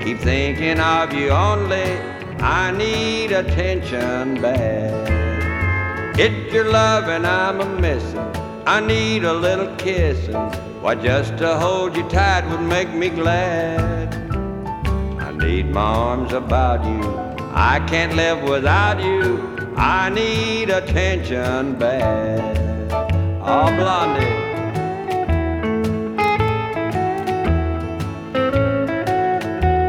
Keep thinking of you only. I need attention bad. It's your loving I'm a-missing. I need a little kissing. Why, just to hold you tight would make me glad. I need my arms about you. I can't live without you. I need attention bad. Oh, Blondie.